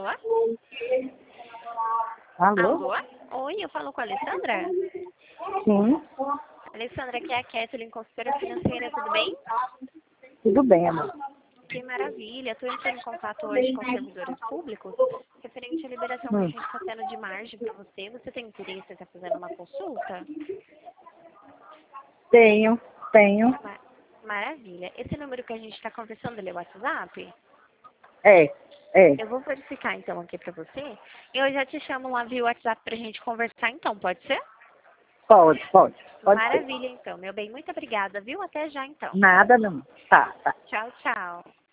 Alô? Alô? Alô? Oi, eu falo com a Alessandra? Sim, Alessandra, aqui é a Kathleen, consultora financeira, tudo bem? tudo bem, amor. Que maravilha. Estou entrando em contato hoje com os servidores públicos referente à liberação que a Hum. gente está tendo de margem para você. Você tem interesse em estar fazendo uma consulta? Tenho. Ma- Maravilha. Esse número que a gente está conversando, ele é o WhatsApp? É. Eu vou verificar então aqui para você. Eu já te chamo lá via WhatsApp para a gente conversar então, pode ser? Pode ser. Maravilha então, meu bem. Muito obrigada, viu? Até já então. Nada não. Tá. Tchau, tchau.